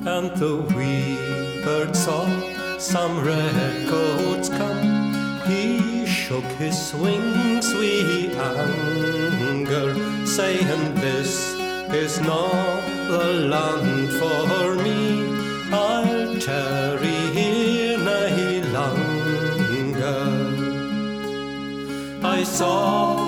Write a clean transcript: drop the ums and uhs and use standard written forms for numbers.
and the wee bird saw some redcoats come. He shook his wings wi' anger, saying, "This is not the land for me. I'll tarry here nae longer." I saw